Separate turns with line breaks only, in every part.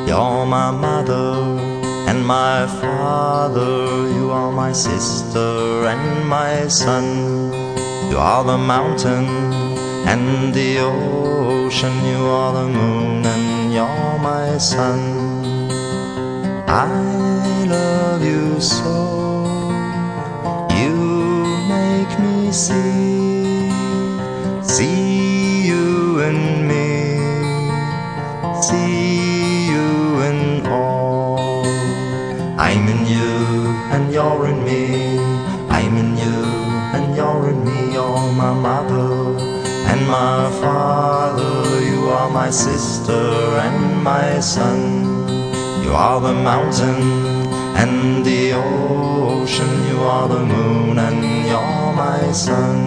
You're my mother and my father. You are my sister and my son. You are the mountain and the ocean. You are the moon and you're my sun. I love you so. You make me see you in me, see you in all. I'm in you and you're in me. I'm in you and you're in me. You're my mother and my father. You are my sister and my son. You are the mountain and the ocean. You are the moon and you're my sun.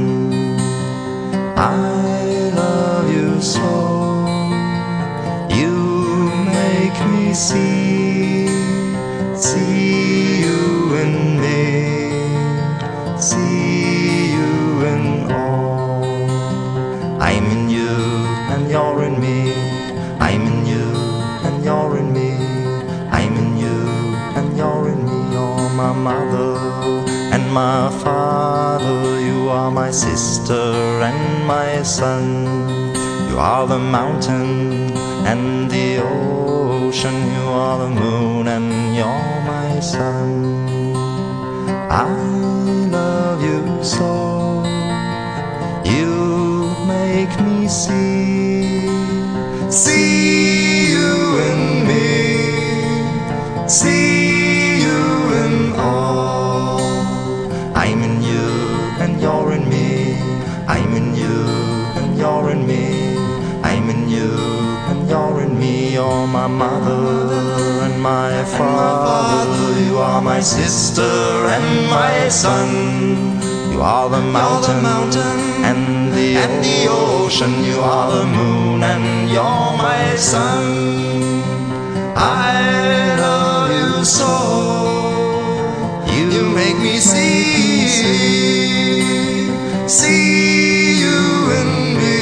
I love you so. You make me see you in me, see you in all. I'm in you and you're in me. I'm in you and you're in me. I'm in you and you're in me. You're my mother and my father. You are my sister and my son. You are the mountain and the ocean. You are the moon and you're my sun. I love you so. You make me see you in me, see you in all. I'm in you and you're in me. I'm in you and you're in me. I'm in you and you're in me. You're my mother and my father. You are my sister and my son. You are the mountain and the ocean. You are the moon and you're my sun. I love you so. You make me see you in me,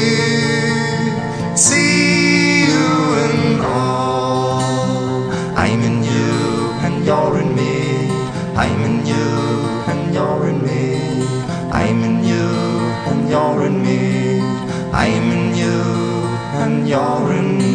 see you in all. I'm in you and you're in me. I'm in you and you're in me. I'm in you and you're in me. I'm in you and you're in me.